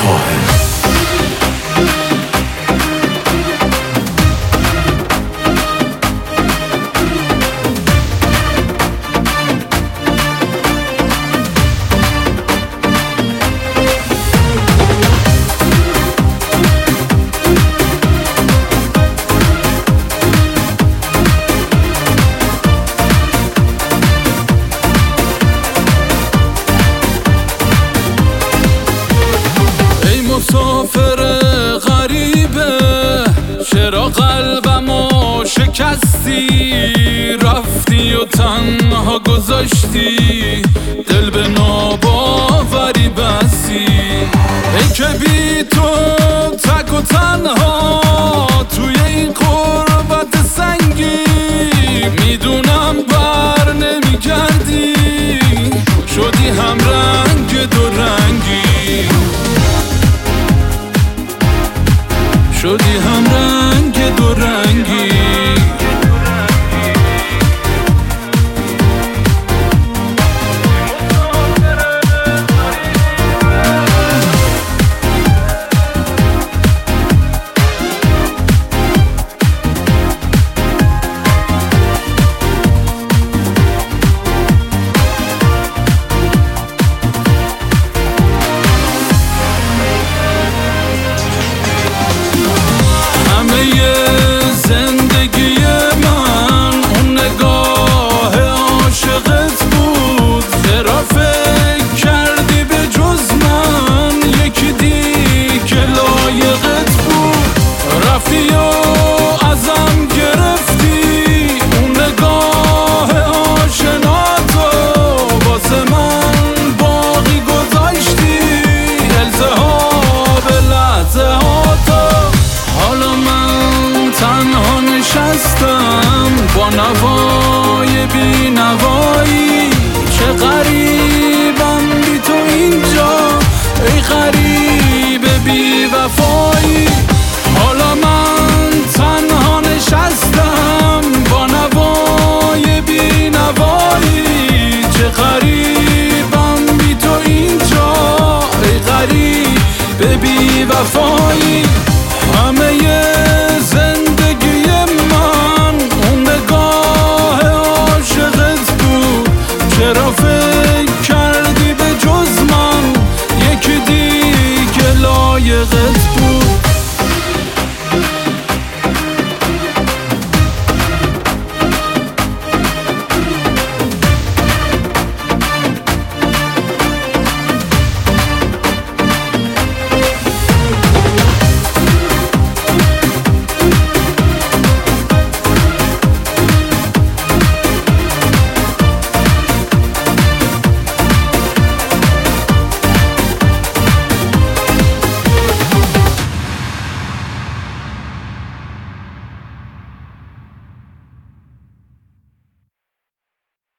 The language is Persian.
کاهن. مسافر غریبه چرا قلبمو شکستی، رفتی و تنها گذاشتی دل به ناباوری بستی. ای که بی تو تک و تنها توی این غربت سنگی، میدونم بر نمیگردی، شدی هم رنگ دو رنگی، شدی هم رنگ دو رنگی. زندگی من اون نگاه عاشقت بود، چرا فکر کردی به جز من یکی دیگه لایقت بود، رفتی و ازم گرفتی اون نگاه آشناتو، واسه من باقی گذاشتی التهاب لحظه هاتو. حالا من تنها نشستم با نوای بی نوایی، چه غریبم بی تو اینجا ای غریب بی وفایی. حالا من تنها نشستم با نوای بی نوایی، چه غریبم بی تو اینجا ای غریب بی وفایی.